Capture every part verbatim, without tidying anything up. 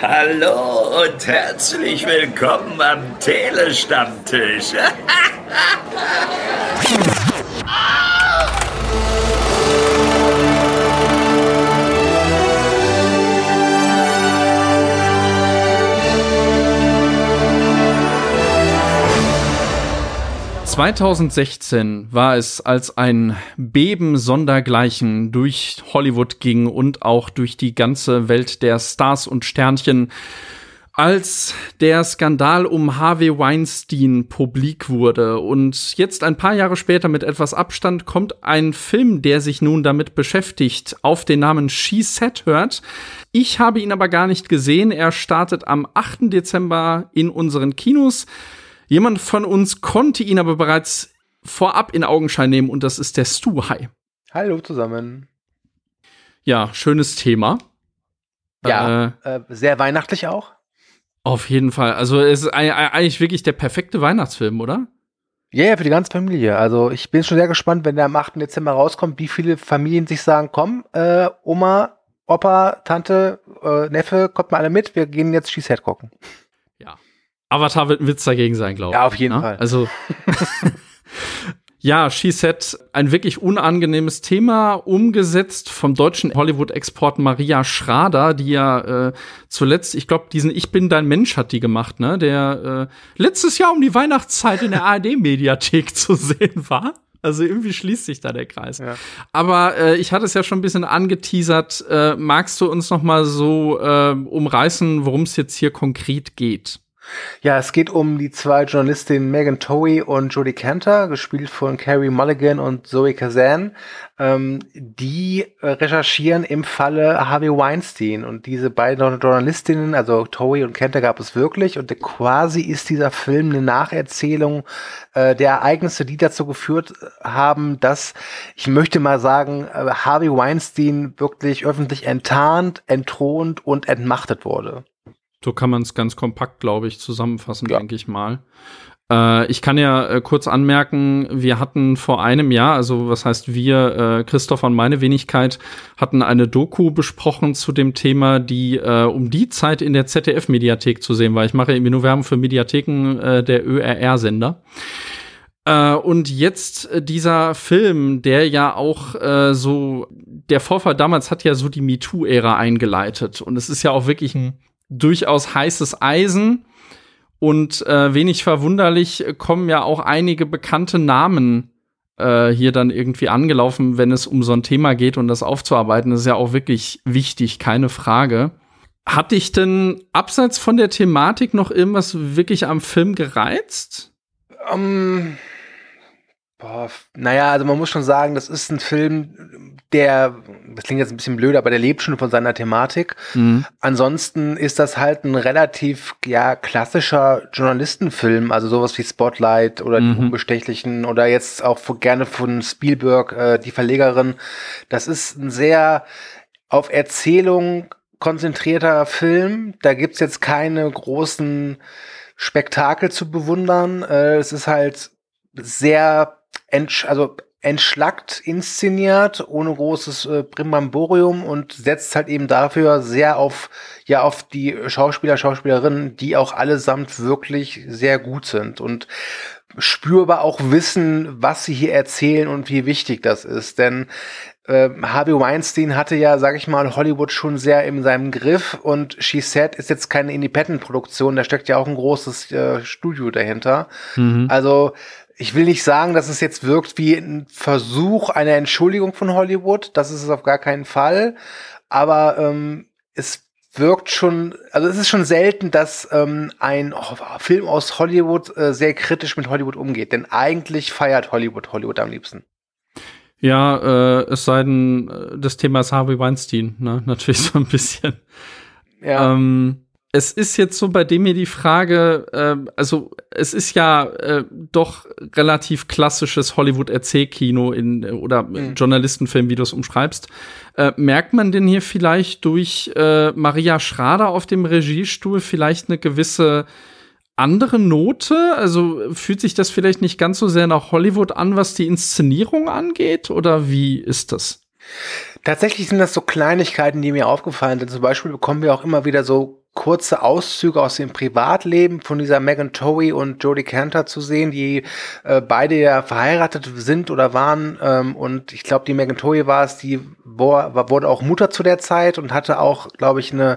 Hallo und herzlich willkommen am Telestammtisch. zweitausendsechzehn war es, als ein Beben sondergleichen durch Hollywood ging und auch durch die ganze Welt der Stars und Sternchen, als der Skandal um Harvey Weinstein publik wurde. Und jetzt ein paar Jahre später mit etwas Abstand kommt ein Film, der sich nun damit beschäftigt, auf den Namen She Said hört. Ich habe ihn aber gar nicht gesehen. Er startet am achten Dezember in unseren Kinos. Jemand von uns konnte ihn aber bereits vorab in Augenschein nehmen, und das ist der Stu. Hi. Hallo zusammen. Ja, schönes Thema. Ja, äh, äh, sehr weihnachtlich auch. Auf jeden Fall. Also es ist eigentlich wirklich der perfekte Weihnachtsfilm, oder? Ja, yeah, für die ganze Familie. Also ich bin schon sehr gespannt, wenn der am achten Dezember rauskommt, wie viele Familien sich sagen, komm, äh, Oma, Opa, Tante, äh, Neffe, kommt mal alle mit, wir gehen jetzt She Said gucken. Ja. Avatar wird ein Witz dagegen sein, glaube ich. Ja, auf jeden ne? Fall. Also, ja, She Said, ein wirklich unangenehmes Thema, umgesetzt vom deutschen Hollywood-Export Maria Schrader, die ja äh, zuletzt, ich glaube, diesen Ich bin dein Mensch hat die gemacht, ne? Der äh, letztes Jahr um die Weihnachtszeit in der A R D-Mediathek zu sehen war. Also irgendwie schließt sich da der Kreis. Ja. Aber äh, ich hatte es ja schon ein bisschen angeteasert. Äh, magst du uns noch mal so äh, umreißen, worum es jetzt hier konkret geht? Ja, es geht um die zwei Journalistinnen Megan Towie und Jodie Cantor, gespielt von Carey Mulligan und Zoe Kazan, ähm, die äh, recherchieren im Falle Harvey Weinstein. Und diese beiden Journalistinnen, also Towie und Cantor, gab es wirklich. Und quasi ist dieser Film eine Nacherzählung äh, der Ereignisse, die dazu geführt haben, dass, ich möchte mal sagen, äh, Harvey Weinstein wirklich öffentlich enttarnt, entthront und entmachtet wurde. So kann man es ganz kompakt, glaube ich, zusammenfassen, ja. denke ich mal. Äh, ich kann ja äh, kurz anmerken, wir hatten vor einem Jahr, also was heißt wir, äh, Christoph und meine Wenigkeit, hatten eine Doku besprochen zu dem Thema, die äh, um die Zeit in der Z D F-Mediathek zu sehen war. Ich mache irgendwie nur Werbung für Mediatheken äh, der Ö R R-Sender. Äh, und jetzt äh, dieser Film, der ja auch äh, so, der Vorfall damals hat ja so die MeToo-Ära eingeleitet. Und es ist ja auch wirklich ein durchaus heißes Eisen, und äh, wenig verwunderlich kommen ja auch einige bekannte Namen äh, hier dann irgendwie angelaufen, wenn es um so ein Thema geht und das aufzuarbeiten. Das ist ja auch wirklich wichtig, keine Frage. Hat dich denn abseits von der Thematik noch irgendwas wirklich am Film gereizt? Um, boah, naja, also man muss schon sagen, das ist ein Film, der, das klingt jetzt ein bisschen blöd, aber der lebt schon von seiner Thematik. Mhm. Ansonsten ist das halt ein relativ, ja, klassischer Journalistenfilm, also sowas wie Spotlight oder mhm. Die Unbestechlichen oder jetzt auch gerne von Spielberg, äh, die Verlegerin. Das ist ein sehr auf Erzählung konzentrierter Film. Da gibt's jetzt keine großen Spektakel zu bewundern. Äh, es ist halt sehr, entsch- also entschlackt inszeniert, ohne großes äh, Brimborium, und setzt halt eben dafür sehr auf, ja, auf die Schauspieler, Schauspielerinnen, die auch allesamt wirklich sehr gut sind und spürbar auch wissen, was sie hier erzählen und wie wichtig das ist. Denn äh, Harvey Weinstein hatte ja, sag ich mal, Hollywood schon sehr in seinem Griff, und She Said ist jetzt keine Independent-Produktion, da steckt ja auch ein großes äh, Studio dahinter. Mhm. Also ich will nicht sagen, dass es jetzt wirkt wie ein Versuch einer Entschuldigung von Hollywood. Das ist es auf gar keinen Fall. Aber ähm, es wirkt schon, also es ist schon selten, dass ähm, ein Film aus Hollywood äh, sehr kritisch mit Hollywood umgeht. Denn eigentlich feiert Hollywood Hollywood am liebsten. Ja, äh, es sei denn, das Thema ist Harvey Weinstein, ne? Natürlich so ein bisschen. Ja. Ähm, Es ist jetzt so bei dem hier die Frage, äh, also es ist ja äh, doch relativ klassisches Hollywood-Erzählkino in oder mhm. Journalistenfilm, wie du es umschreibst. Äh, merkt man denn hier vielleicht durch äh, Maria Schrader auf dem Regiestuhl vielleicht eine gewisse andere Note? Also fühlt sich das vielleicht nicht ganz so sehr nach Hollywood an, was die Inszenierung angeht? Oder wie ist das? Tatsächlich sind das so Kleinigkeiten, die mir aufgefallen sind. Zum Beispiel bekommen wir auch immer wieder so kurze Auszüge aus dem Privatleben von dieser Megan Towie und Jodie Cantor zu sehen, die äh, beide ja verheiratet sind oder waren. Ähm, und ich glaube, die Megan Towie war es, die wo, wurde auch Mutter zu der Zeit und hatte auch, glaube ich, eine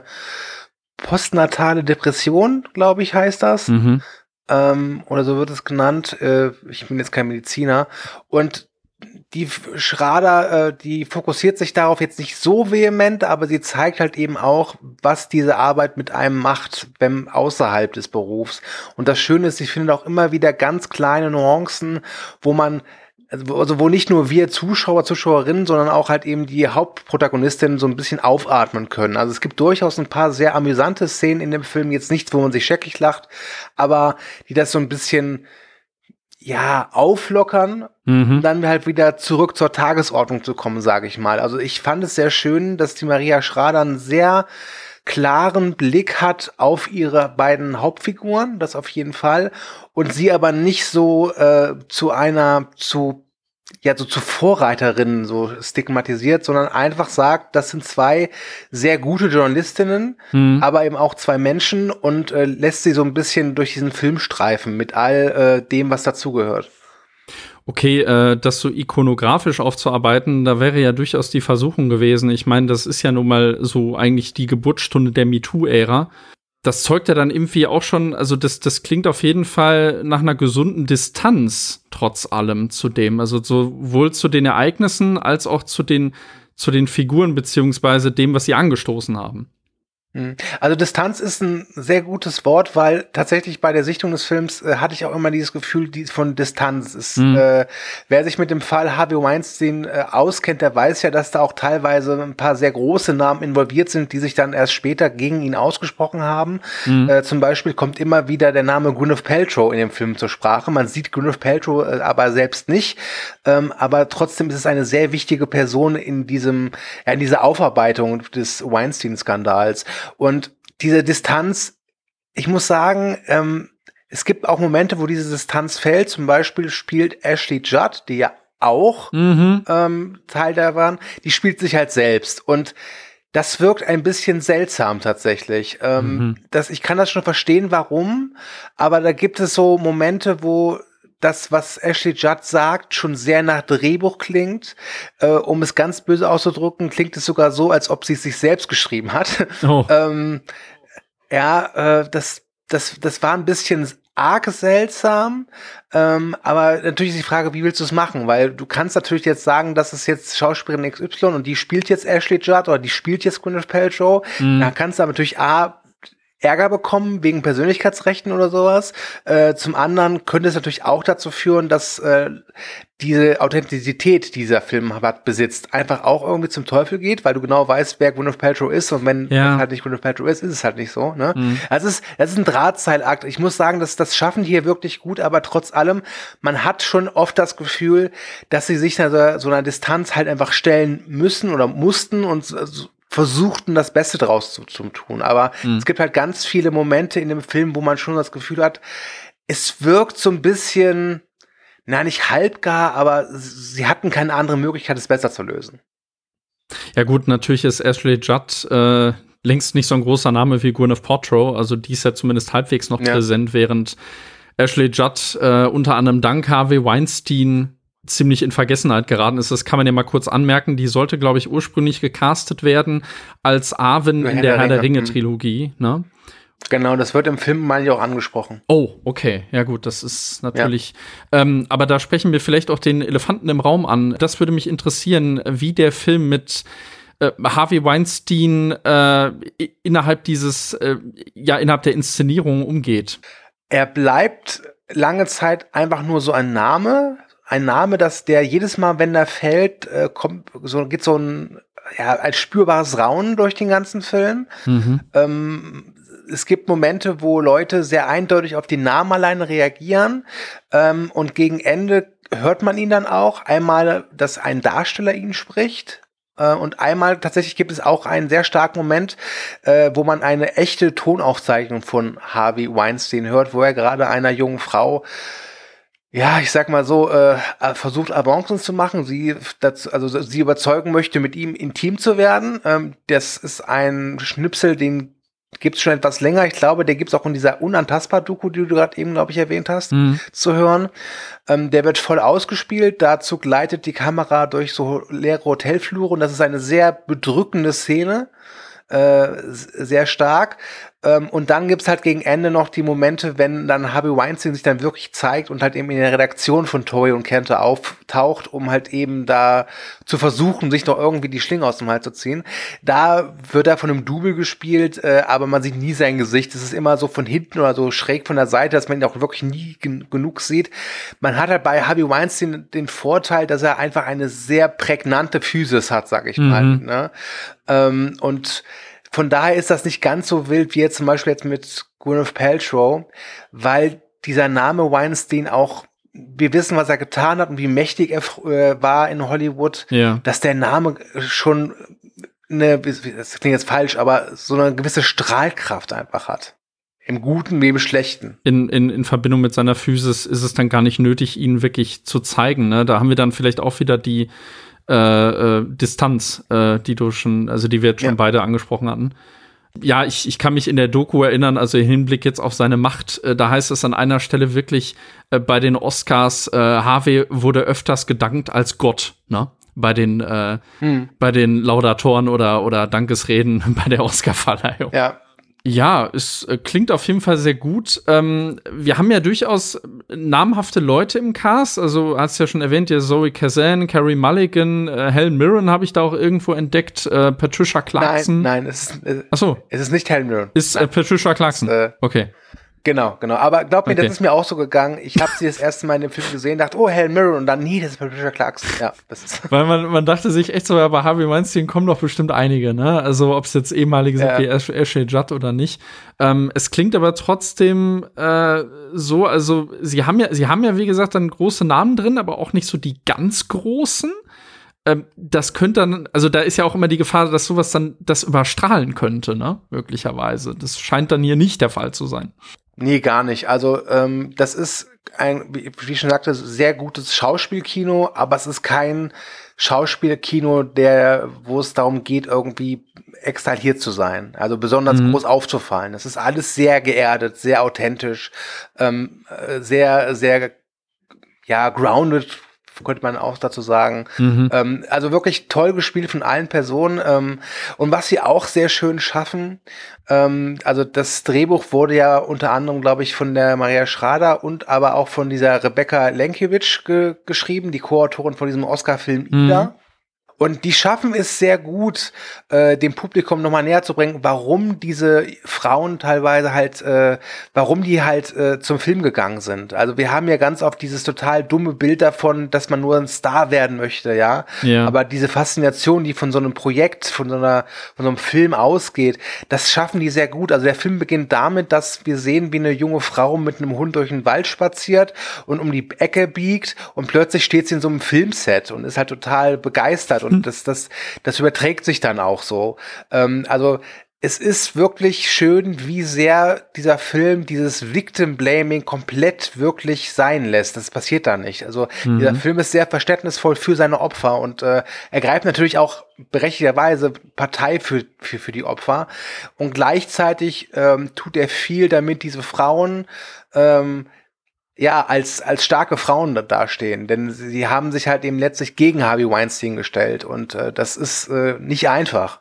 postnatale Depression, glaube ich, heißt das. Mhm. Ähm, oder so wird es genannt. Äh, ich bin jetzt kein Mediziner. Und die Schrader, äh, die fokussiert sich darauf jetzt nicht so vehement, aber sie zeigt halt eben auch, was diese Arbeit mit einem macht, wenn außerhalb des Berufs. Und das Schöne ist, ich finde auch immer wieder ganz kleine Nuancen, wo man, also wo nicht nur wir Zuschauer, Zuschauerinnen, sondern auch halt eben die Hauptprotagonistinnen so ein bisschen aufatmen können. Also es gibt durchaus ein paar sehr amüsante Szenen in dem Film, jetzt nichts, wo man sich scheckig lacht, aber die das so ein bisschen ja, auflockern, mhm. und dann halt wieder zurück zur Tagesordnung zu kommen, sage ich mal. Also ich fand es sehr schön, dass die Maria Schrader einen sehr klaren Blick hat auf ihre beiden Hauptfiguren, das auf jeden Fall, und sie aber nicht so äh, zu einer, zu ja, so zu Vorreiterinnen so stigmatisiert, sondern einfach sagt, das sind zwei sehr gute Journalistinnen, mhm. aber eben auch zwei Menschen und äh, lässt sie so ein bisschen durch diesen Film streifen mit all äh, dem, was dazugehört. Okay, äh, das so ikonografisch aufzuarbeiten, da wäre ja durchaus die Versuchung gewesen. Ich meine, das ist ja nun mal so eigentlich die Geburtsstunde der MeToo-Ära. Das zeugt ja dann irgendwie auch schon, also das, das klingt auf jeden Fall nach einer gesunden Distanz trotz allem zu dem, also sowohl zu den Ereignissen als auch zu den, zu den Figuren beziehungsweise dem, was sie angestoßen haben. Also Distanz ist ein sehr gutes Wort, weil tatsächlich bei der Sichtung des Films äh, hatte ich auch immer dieses Gefühl die, von Distanz. Ist, mhm. äh, wer sich mit dem Fall Harvey Weinstein äh, auskennt, der weiß ja, dass da auch teilweise ein paar sehr große Namen involviert sind, die sich dann erst später gegen ihn ausgesprochen haben. Mhm. Äh, zum Beispiel kommt immer wieder der Name Gwyneth Paltrow in dem Film zur Sprache. Man sieht Gwyneth Paltrow äh, aber selbst nicht. Ähm, aber trotzdem ist es eine sehr wichtige Person in diesem, ja, in dieser Aufarbeitung des Weinstein-Skandals. Und diese Distanz, ich muss sagen, ähm, es gibt auch Momente, wo diese Distanz fällt. Zum Beispiel spielt Ashley Judd, die ja auch mhm. ähm, Teil da waren, die spielt sich halt selbst. Und das wirkt ein bisschen seltsam tatsächlich. Ähm, mhm. das, ich kann das schon verstehen, warum, aber da gibt es so Momente, wo das, was Ashley Judd sagt, schon sehr nach Drehbuch klingt. Äh, um es ganz böse auszudrücken, klingt es sogar so, als ob sie es sich selbst geschrieben hat. Oh. ähm, ja, äh, das, das, das war ein bisschen arg seltsam. Ähm, aber natürlich ist die Frage, wie willst du es machen? Weil du kannst natürlich jetzt sagen, dass es jetzt Schauspielerin X Y und die spielt jetzt Ashley Judd oder die spielt jetzt Gwyneth Paltrow. Mhm. Da kannst du aber natürlich A, Ärger bekommen wegen Persönlichkeitsrechten oder sowas. Äh, zum anderen könnte es natürlich auch dazu führen, dass äh, diese Authentizität, die dieser Film hat, besitzt, einfach auch irgendwie zum Teufel geht, weil du genau weißt, wer Gwyneth Paltrow ist, und wenn ja. das halt nicht Gwyneth Paltrow ist, ist es halt nicht so. Ne? Mhm. Also es ist, das ist ein Drahtseilakt. Ich muss sagen, dass das schaffen die hier wirklich gut, aber trotz allem, man hat schon oft das Gefühl, dass sie sich so, so einer Distanz halt einfach stellen müssen oder mussten und so, versuchten, das Beste draus zu, zu tun. Aber mhm. es gibt halt ganz viele Momente in dem Film, wo man schon das Gefühl hat, es wirkt so ein bisschen, na, nicht halbgar, aber sie hatten keine andere Möglichkeit, es besser zu lösen. Ja gut, natürlich ist Ashley Judd äh, längst nicht so ein großer Name wie Gwyneth Paltrow, also die ist ja zumindest halbwegs noch ja. präsent, während Ashley Judd äh, unter anderem dank Harvey Weinstein ziemlich in Vergessenheit geraten ist. Das kann man ja mal kurz anmerken. Die sollte, glaube ich, ursprünglich gecastet werden als Arwen in der Herr der Ringe-Trilogie. Ne? Genau, das wird im Film mal ja auch angesprochen. Oh, okay. Ja gut, das ist natürlich ja. ähm, aber da sprechen wir vielleicht auch den Elefanten im Raum an. Das würde mich interessieren, wie der Film mit äh, Harvey Weinstein äh, innerhalb dieses, äh, ja, innerhalb der Inszenierung umgeht. Er bleibt lange Zeit einfach nur so ein Name, Ein Name, dass der jedes Mal, wenn er fällt, äh, kommt, so geht so ein, ja, ein spürbares Raunen durch den ganzen Film. Mhm. Ähm, es gibt Momente, wo Leute sehr eindeutig auf den Namen alleine reagieren. Ähm, und gegen Ende hört man ihn dann auch. Einmal, dass ein Darsteller ihn spricht. Äh, und einmal tatsächlich gibt es auch einen sehr starken Moment, äh, wo man eine echte Tonaufzeichnung von Harvey Weinstein hört, wo er gerade einer jungen Frau, ja, ich sag mal so, äh, versucht Avancen zu machen, sie das, also sie überzeugen möchte, mit ihm intim zu werden. Ähm, das ist ein Schnipsel, den gibt's schon etwas länger. Ich glaube, der gibt's auch in dieser Unantastbar-Doku, die du gerade eben, glaube ich, erwähnt hast, mhm. zu hören. Ähm, der wird voll ausgespielt. Dazu gleitet die Kamera durch so leere Hotelflure und das ist eine sehr bedrückende Szene. Äh, sehr stark. Ähm, und dann gibt's halt gegen Ende noch die Momente, wenn dann Harvey Weinstein sich dann wirklich zeigt und halt eben in der Redaktion von Torrey und Kenter auftaucht, um halt eben da zu versuchen, sich noch irgendwie die Schlinge aus dem Hals zu ziehen. Da wird er von einem Double gespielt, äh, aber man sieht nie sein Gesicht. Es ist immer so von hinten oder so schräg von der Seite, dass man ihn auch wirklich nie gen- genug sieht. Man hat halt bei Harvey Weinstein den Vorteil, dass er einfach eine sehr prägnante Physis hat, sag ich mhm. mal. Ne? Ähm, und von daher ist das nicht ganz so wild wie jetzt zum Beispiel jetzt mit Gwyneth Paltrow, weil dieser Name Weinstein auch, wir wissen, was er getan hat und wie mächtig er äh, war in Hollywood, ja. dass der Name schon eine, das klingt jetzt falsch, aber so eine gewisse Strahlkraft einfach hat. Im Guten wie im Schlechten. In, in, in Verbindung mit seiner Physis ist es dann gar nicht nötig, ihn wirklich zu zeigen. Ne? Da haben wir dann vielleicht auch wieder die Äh, äh, Distanz, äh, die du schon, also die wir jetzt schon ja. beide angesprochen hatten. Ja, ich, ich kann mich in der Doku erinnern, also im Hinblick jetzt auf seine Macht, äh, da heißt es an einer Stelle wirklich, äh, bei den Oscars, äh, Harvey wurde öfters gedankt als Gott, ne? Bei den, äh, hm. bei den Laudatoren oder, oder Dankesreden bei der Oscarverleihung. Ja. Ja, es äh, klingt auf jeden Fall sehr gut. Ähm, wir haben ja durchaus namhafte Leute im Cast. Also, hast ja schon erwähnt, ja, Zoe Kazan, Carey Mulligan, äh, Helen Mirren habe ich da auch irgendwo entdeckt, äh, Patricia Clarkson. Nein, nein, es ist, äh, Ach so. Es ist nicht Helen Mirren. Ist äh, Patricia Clarkson. Ist, äh, okay. Genau, genau. Aber glaub mir, okay. das ist mir auch so gegangen. Ich habe sie das erste Mal in dem Film gesehen, dachte, oh, Helen Mirren, und dann, nee, das ist Patricia Clarkson. Ja, das ist. Weil man, man dachte sich echt so, ja, bei Harvey Weinstein kommen doch bestimmt einige, ne? Also, ob es jetzt ehemalige sind ja. wie Ashley Judd oder nicht. Ähm, es klingt aber trotzdem äh, so, also, sie haben ja, sie haben ja, wie gesagt, dann große Namen drin, aber auch nicht so die ganz großen. Ähm, das könnte dann, also da ist ja auch immer die Gefahr, dass sowas dann das überstrahlen könnte, ne? Möglicherweise. Das scheint dann hier nicht der Fall zu sein. Nee, gar nicht. Also ähm, das ist ein, wie ich schon sagte, sehr gutes Schauspielkino, aber es ist kein Schauspielkino, der, wo es darum geht, irgendwie exaltiert zu sein, also besonders mhm. groß aufzufallen. Es ist alles sehr geerdet, sehr authentisch, ähm, sehr, sehr, ja, grounded, könnte man auch dazu sagen. Mhm. Ähm, also wirklich toll gespielt von allen Personen. Ähm, und was sie auch sehr schön schaffen, ähm, also das Drehbuch wurde ja unter anderem, glaube ich, von der Maria Schrader und aber auch von dieser Rebecca Lenkiewicz ge- geschrieben, die Co-Autorin von diesem Oscar-Film mhm. Ida. Und die schaffen es sehr gut, äh, dem Publikum nochmal näher zu bringen, warum diese Frauen teilweise halt, äh, warum die halt äh, zum Film gegangen sind. Also wir haben ja ganz oft dieses total dumme Bild davon, dass man nur ein Star werden möchte, ja. ja. Aber diese Faszination, die von so einem Projekt, von so einer, von so einem Film ausgeht, das schaffen die sehr gut. Also der Film beginnt damit, dass wir sehen, wie eine junge Frau mit einem Hund durch den Wald spaziert und um die Ecke biegt und plötzlich steht sie in so einem Filmset und ist halt total begeistert. Und das, das, das überträgt sich dann auch so. Ähm, also es ist wirklich schön, wie sehr dieser Film dieses Victim-Blaming komplett wirklich sein lässt. Das passiert da nicht. Also mhm. dieser Film ist sehr verständnisvoll für seine Opfer und äh, er greift natürlich auch berechtigterweise Partei für, für, für die Opfer. Und gleichzeitig ähm, tut er viel, damit diese Frauen ähm, ja, als, als starke Frauen da dastehen, denn sie haben sich halt eben letztlich gegen Harvey Weinstein gestellt und äh, das ist äh, nicht einfach.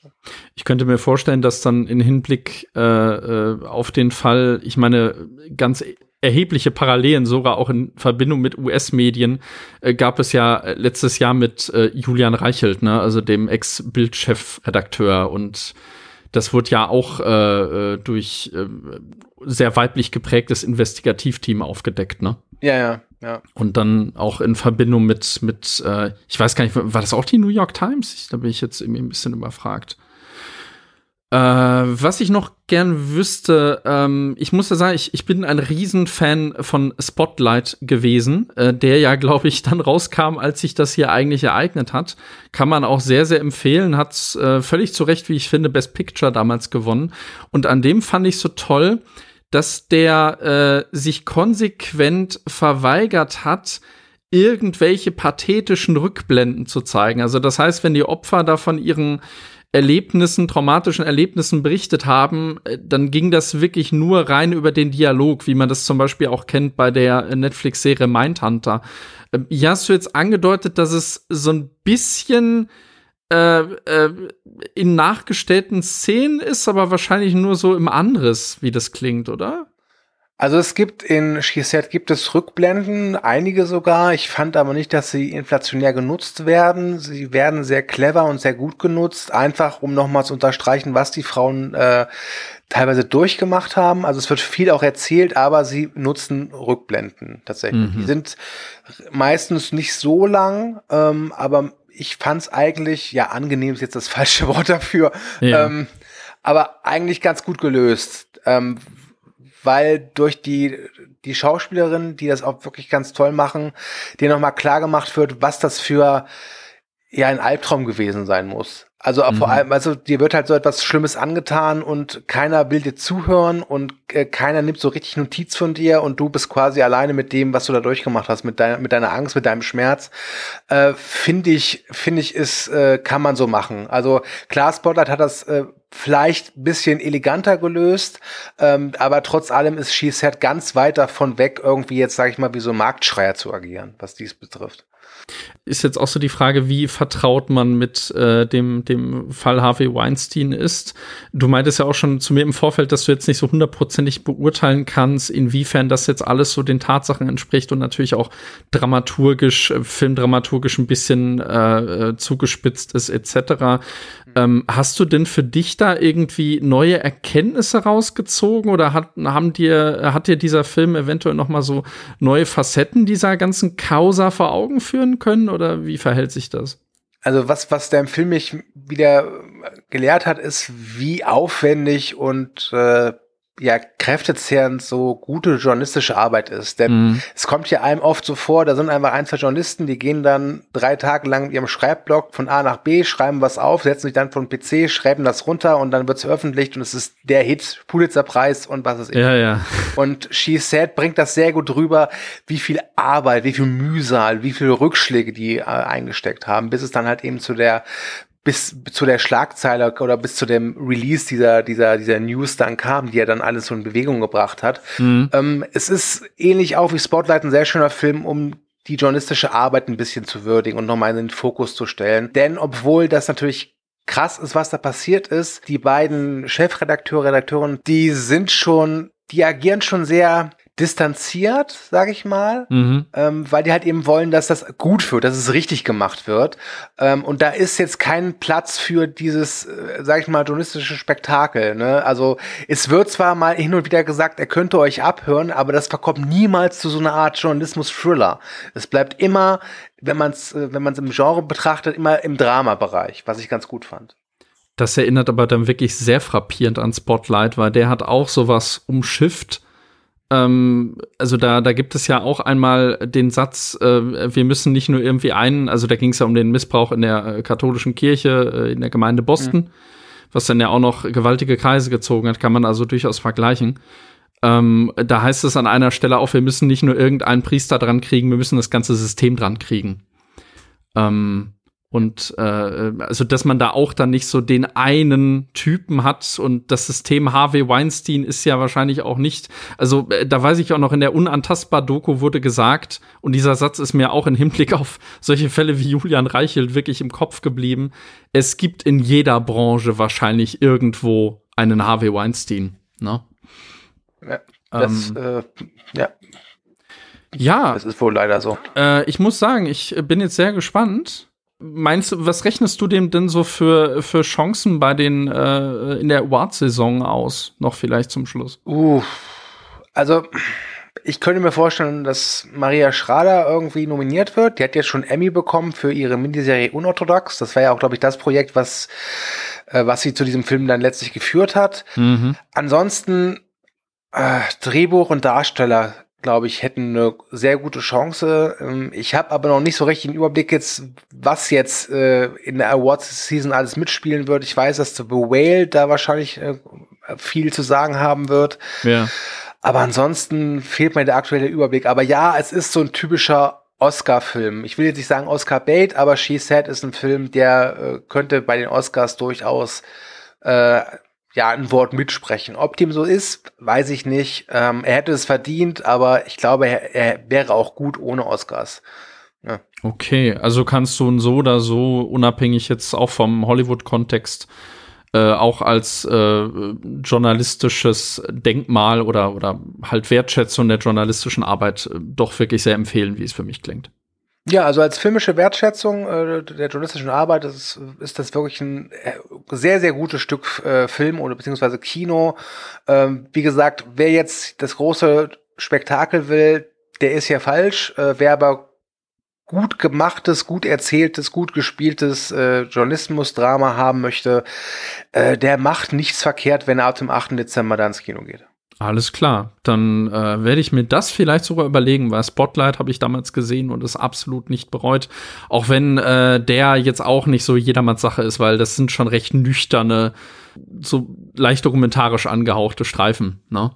Ich könnte mir vorstellen, dass dann in Hinblick äh, äh, auf den Fall, ich meine, ganz erhebliche Parallelen sogar auch in Verbindung mit U S-Medien äh, gab es ja letztes Jahr mit äh, Julian Reichelt, ne, also dem Ex-Bild-Chefredakteur, und das wird ja auch äh, durch äh, sehr weiblich geprägtes Investigativteam aufgedeckt, ne? Ja, ja, ja. Und dann auch in Verbindung mit, mit äh, ich weiß gar nicht, war das auch die New York Times? Ich, da bin ich jetzt irgendwie ein bisschen überfragt. Äh, was ich noch gern wüsste, ähm, ich muss ja sagen, ich, ich bin ein Riesenfan von Spotlight gewesen, äh, der ja, glaube ich, dann rauskam, als sich das hier eigentlich ereignet hat. Kann man auch sehr, sehr empfehlen, hat äh, völlig zu Recht, wie ich finde, Best Picture damals gewonnen. Und an dem fand ich so toll, dass der äh, sich konsequent verweigert hat, irgendwelche pathetischen Rückblenden zu zeigen. Also das heißt, wenn die Opfer da von ihren Erlebnissen, traumatischen Erlebnissen berichtet haben, dann ging das wirklich nur rein über den Dialog, wie man das zum Beispiel auch kennt bei der Netflix-Serie Mindhunter. Hier hast du jetzt angedeutet, dass es so ein bisschen äh, äh, in nachgestellten Szenen ist, aber wahrscheinlich nur so im Anriss, wie das klingt, oder? Also es gibt in She Said gibt es Rückblenden, einige sogar. Ich fand aber nicht, dass sie inflationär genutzt werden. Sie werden sehr clever und sehr gut genutzt, einfach um nochmal zu unterstreichen, was die Frauen äh, teilweise durchgemacht haben. Also es wird viel auch erzählt, aber sie nutzen Rückblenden tatsächlich. Mhm. Die sind meistens nicht so lang, ähm, aber ich fand's eigentlich, ja, angenehm ist jetzt das falsche Wort dafür, ja. ähm, aber eigentlich ganz gut gelöst. Ähm, weil durch die die Schauspielerinnen, die das auch wirklich ganz toll machen, dir nochmal klar gemacht wird, was das für ja ein Albtraum gewesen sein muss. Also mhm. vor allem, also dir wird halt so etwas Schlimmes angetan und keiner will dir zuhören und äh, keiner nimmt so richtig Notiz von dir und du bist quasi alleine mit dem, was du da durchgemacht hast, mit deiner mit deiner Angst, mit deinem Schmerz. Äh, finde ich, finde ich, ist äh, kann man so machen. Also klar, Spotlight hat das äh, vielleicht ein bisschen eleganter gelöst, ähm, aber trotz allem ist She Said ganz weit davon weg, irgendwie jetzt, sage ich mal, wie so ein Marktschreier zu agieren, was dies betrifft. Ist jetzt auch so die Frage, wie vertraut man mit äh, dem, dem Fall Harvey Weinstein ist. Du meintest ja auch schon zu mir im Vorfeld, dass du jetzt nicht so hundertprozentig beurteilen kannst, inwiefern das jetzt alles so den Tatsachen entspricht und natürlich auch dramaturgisch, äh, filmdramaturgisch ein bisschen äh, zugespitzt ist et cetera. Ähm, hast du denn für dich da irgendwie neue Erkenntnisse rausgezogen oder hat, haben dir, hat dir dieser Film eventuell noch mal so neue Facetten dieser ganzen Causa vor Augen führen können oder wie verhält sich das? Also was, was der Film mich wieder gelehrt hat, ist, wie aufwendig und äh, ja, kräftezehrend so gute journalistische Arbeit ist. Denn mhm. es kommt ja einem oft so vor, da sind einfach ein, zwei Journalisten, die gehen dann drei Tage lang mit ihrem Schreibblock von A nach B, schreiben was auf, setzen sich dann von P C, schreiben das runter und dann wird es veröffentlicht und es ist der Hit, Pulitzerpreis und was ist ja, ja. Und She Said bringt das sehr gut rüber, wie viel Arbeit, wie viel Mühsal, wie viele Rückschläge die äh, eingesteckt haben, bis es dann halt eben zu der bis zu der Schlagzeile oder bis zu dem Release dieser dieser dieser News dann kam, die ja dann alles so in Bewegung gebracht hat. Mhm. Ähm, es ist ähnlich auch wie Spotlight ein sehr schöner Film, um die journalistische Arbeit ein bisschen zu würdigen und nochmal in den Fokus zu stellen. Denn obwohl das natürlich krass ist, was da passiert ist, die beiden Chefredakteure, Redakteurinnen, die sind schon, die agieren schon sehr distanziert, sage ich mal, mhm. ähm, weil die halt eben wollen, dass das gut wird, dass es richtig gemacht wird. Ähm, und da ist jetzt kein Platz für dieses, äh, sage ich mal, journalistische Spektakel. Ne? Also es wird zwar mal hin und wieder gesagt, er könnte euch abhören, aber das verkommt niemals zu so einer Art Journalismus-Thriller. Es bleibt immer, wenn man es äh, wenn man es im Genre betrachtet, immer im Drama-Bereich, was ich ganz gut fand. Das erinnert aber dann wirklich sehr frappierend an Spotlight, weil der hat auch sowas umschifft. Ähm, also da, da gibt es ja auch einmal den Satz, äh, wir müssen nicht nur irgendwie einen, also da ging es ja um den Missbrauch in der äh, katholischen Kirche, äh, in der Gemeinde Boston, mhm. was dann ja auch noch gewaltige Kreise gezogen hat, kann man also durchaus vergleichen. Ähm, da heißt es an einer Stelle auch, wir müssen nicht nur irgendeinen Priester dran kriegen, wir müssen das ganze System dran kriegen. Ähm, Und äh, also, dass man da auch dann nicht so den einen Typen hat und das System Harvey Weinstein ist ja wahrscheinlich auch nicht, also äh, da weiß ich auch noch, in der Unantastbar-Doku wurde gesagt, und dieser Satz ist mir auch im Hinblick auf solche Fälle wie Julian Reichelt wirklich im Kopf geblieben, es gibt in jeder Branche wahrscheinlich irgendwo einen Harvey Weinstein, ne? Ja, das, ähm, äh, ja. Ja. Das ist wohl leider so. Äh, ich muss sagen, ich bin jetzt sehr gespannt. Meinst du, was rechnest du dem denn so für, für Chancen bei den äh, in der Award-Saison aus? Noch vielleicht zum Schluss. Uh, also ich könnte mir vorstellen, dass Maria Schrader irgendwie nominiert wird. Die hat jetzt schon Emmy bekommen für ihre Miniserie Unorthodox. Das war ja auch, glaube ich, das Projekt, was, äh, was sie zu diesem Film dann letztlich geführt hat. Mhm. Ansonsten äh, Drehbuch und Darsteller, glaube ich, hätten eine sehr gute Chance. Ich habe aber noch nicht so richtig den Überblick jetzt, was jetzt äh, in der Awards-Season alles mitspielen wird. Ich weiß, dass The Whale da wahrscheinlich äh, viel zu sagen haben wird. Ja. Aber ansonsten fehlt mir der aktuelle Überblick. Aber ja, es ist so ein typischer Oscar-Film. Ich will jetzt nicht sagen Oscar-Bait, aber She Said ist ein Film, der äh, könnte bei den Oscars durchaus äh, ja ein Wort mitsprechen. Ob dem so ist, weiß ich nicht. Ähm, er hätte es verdient, aber ich glaube, er, er wäre auch gut ohne Oscars. Ja. Okay, also kannst du ihn so oder so, unabhängig jetzt auch vom Hollywood-Kontext, äh, auch als äh, journalistisches Denkmal oder, oder halt Wertschätzung der journalistischen Arbeit äh, doch wirklich sehr empfehlen, wie es für mich klingt. Ja, also als filmische Wertschätzung äh, der journalistischen Arbeit ist, ist das wirklich ein sehr, sehr gutes Stück äh, Film oder beziehungsweise Kino. Ähm, wie gesagt, wer jetzt das große Spektakel will, der ist ja falsch. Äh, wer aber gut gemachtes, gut erzähltes, gut gespieltes äh, Journalismus-Drama haben möchte, äh, der macht nichts verkehrt, wenn er ab dem achten Dezember da ins Kino geht. Alles klar, dann äh, werde ich mir das vielleicht sogar überlegen, weil Spotlight habe ich damals gesehen und es absolut nicht bereut. Auch wenn äh, der jetzt auch nicht so jedermanns Sache ist, weil das sind schon recht nüchterne, so leicht dokumentarisch angehauchte Streifen, ne?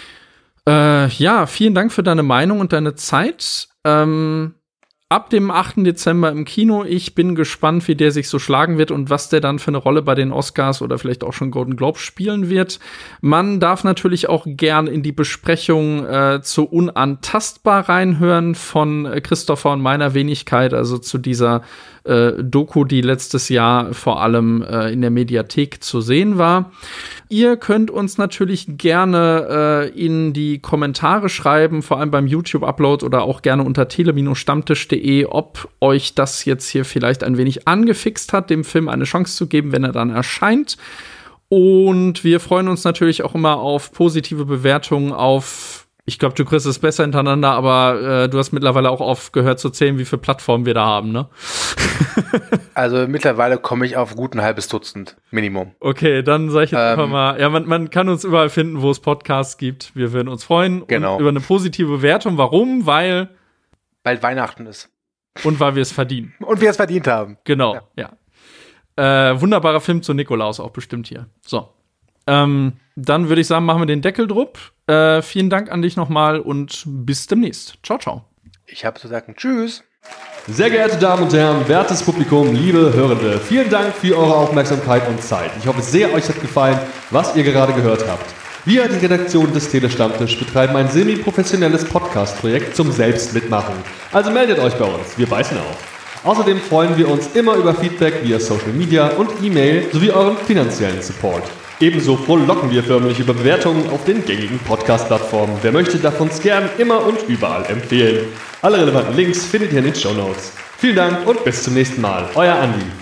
Äh, ja, vielen Dank für deine Meinung und deine Zeit. Ähm, Ab dem achten Dezember im Kino. Ich bin gespannt, wie der sich so schlagen wird und was der dann für eine Rolle bei den Oscars oder vielleicht auch schon Golden Globes spielen wird. Man darf natürlich auch gern in die Besprechung äh, zu Unantastbar reinhören von äh, Christopher und meiner Wenigkeit, also zu dieser äh, Doku, die letztes Jahr vor allem äh, in der Mediathek zu sehen war. Ihr könnt uns natürlich gerne äh, in die Kommentare schreiben, vor allem beim YouTube-Upload oder auch gerne unter tele stammtisch punkt de, ob euch das jetzt hier vielleicht ein wenig angefixt hat, dem Film eine Chance zu geben, wenn er dann erscheint. Und wir freuen uns natürlich auch immer auf positive Bewertungen auf, ich glaube, du kriegst es besser hintereinander, aber äh, du hast mittlerweile auch aufgehört zu zählen, wie viele Plattformen wir da haben, ne? Also mittlerweile komme ich auf gut ein halbes Dutzend Minimum. Okay, dann sage ich jetzt ähm, einfach mal, ja, man, man kann uns überall finden, wo es Podcasts gibt. Wir würden uns freuen genau. und über eine positive Bewertung. Warum? Weil Weil Weihnachten ist. Und weil wir es verdienen. Und wir es verdient haben. Genau, ja. ja. Äh, wunderbarer Film zu Nikolaus auch bestimmt hier. So. Ähm, dann würde ich sagen, machen wir den Deckel drupp. Äh, vielen Dank an dich nochmal und bis demnächst. Ciao, ciao. Ich habe zu sagen, tschüss. Sehr geehrte Damen und Herren, wertes Publikum, liebe Hörende, vielen Dank für eure Aufmerksamkeit und Zeit. Ich hoffe sehr, euch hat gefallen, was ihr gerade gehört habt. Wir, die Redaktion des Telestammtisch, betreiben ein semi-professionelles Podcast-Projekt zum Selbstmitmachen. Also meldet euch bei uns, wir beißen auf. Außerdem freuen wir uns immer über Feedback via Social Media und E-Mail sowie euren finanziellen Support. Ebenso frohlocken wir förmlich über Bewertungen auf den gängigen Podcast-Plattformen. Wer möchte, darf uns gern immer und überall empfehlen. Alle relevanten Links findet ihr in den Shownotes. Vielen Dank und bis zum nächsten Mal. Euer Andi.